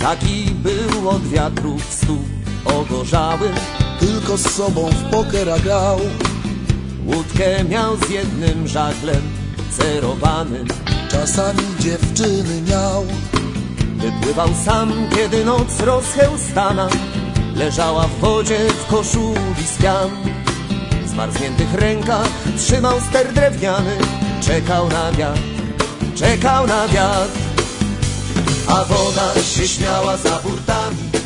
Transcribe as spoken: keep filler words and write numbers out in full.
Taki był od wiatrów stóp ogorzały, tylko z sobą w pokera grał. Łódkę miał z jednym żaglem cerowanym, czasami dziewczyny miał. Wypływał sam, kiedy noc rozchełstana leżała w wodzie w koszuli z pian. W zmarzniętych rękach trzymał ster drewniany, czekał na wiatr, czekał na wiatr. A woda się śmiała za burtami,